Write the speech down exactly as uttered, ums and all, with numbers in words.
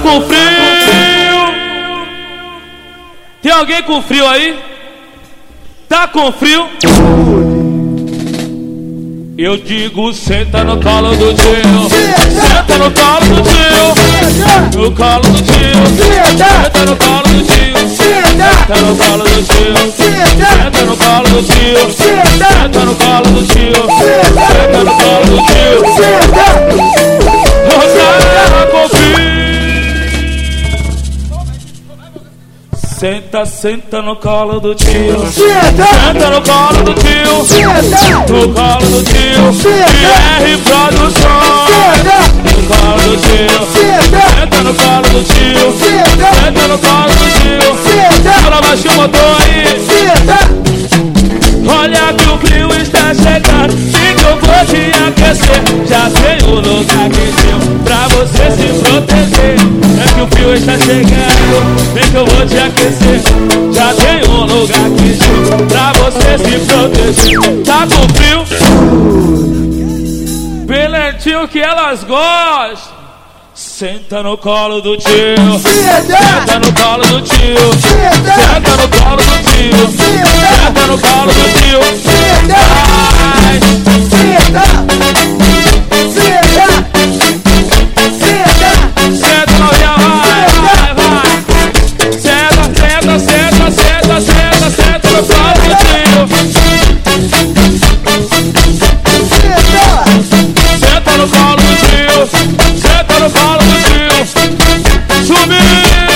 com frio? Tem alguém com frio aí? Tá com frio? Eu digo, senta no colo do tio, senta no colo do tio, no colo do tio, senta no colo do tio, senta no colo do tio, senta no colo do tio, senta no colo do tio, senta no colo do tio. Você confia. Senta, senta no colo do tio, senta no colo do tio, no colo do tio, I R Produções, no colo do tio, senta no colo do tio, senta no colo do tio, fala baixo o motor aí. Olha que o frio está chegando, sim que eu vou te aquecer, já sei o lugar quentinho pra você se proteger. É que o frio está chegando, vem que eu vou te aquecer, já tem um lugar quentinho pra você se proteger. Tá com frio? Bem lentinho que elas gostam. Senta no colo do tio, senta no colo do tio, senta no colo do tio, senta no colo do tio.